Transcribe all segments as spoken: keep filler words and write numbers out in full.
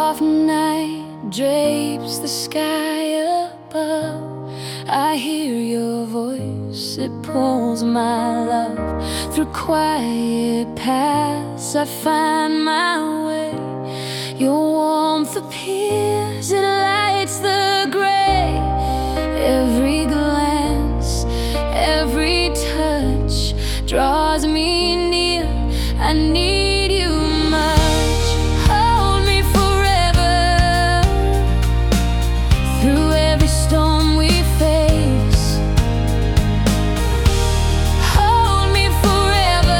soft night drapes the sky above, I hear your voice, it pulls my love. Through quiet paths I find my way. Your warmth appears, it lights the gray. Every glance, every touch draws me near. I need you much. Hold me forever through every storm we face. Hold me forever,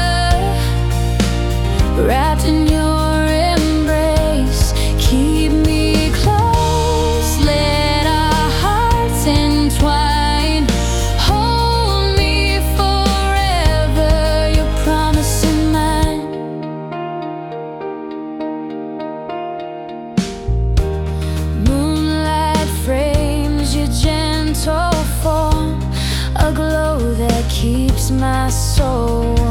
wrapped in your embrace. Keep me close, let our hearts entwine. Hold me forever, your promise in mine. Moonlight frames your gentle form, a glow that keeps my soul